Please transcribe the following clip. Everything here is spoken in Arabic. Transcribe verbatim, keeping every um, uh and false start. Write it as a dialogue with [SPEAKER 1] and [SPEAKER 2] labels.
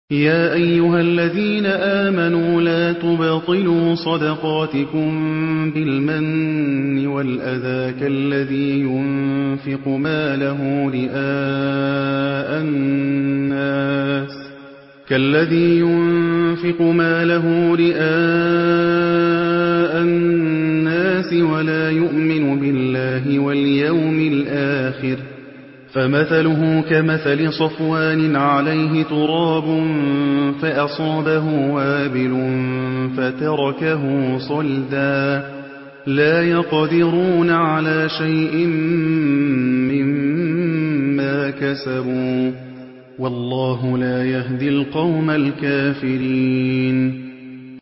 [SPEAKER 1] يَا أَيُّهَا الَّذِينَ آمَنُوا لَا تُبْطِلُوا صَدَقَاتِكُم بِالْمَنِّ وَالْأَذَىٰ كَالَّذِي يُنفِقُ مَالَهُ رِئَاءَ النَّاسِ وَلَا يُؤْمِنُ بِاللَّهِ وَالْيَوْمِ الْآخِرِ ۖ فَمَثَلُهُ كَمَثَلِ صَفْوَانٍ عَلَيْهِ تُرَابٌ فَأَصَابَهُ وَابِلٌ فَتَرَكَهُ صَلْدًا ۖ لَّا يَقْدِرُونَ عَلَىٰ شَيْءٍ مِّمَّا كَسَبُوا ۗ وَاللَّهُ لَا يَهْدِي الْقَوْمَ الْكَافِرِينَ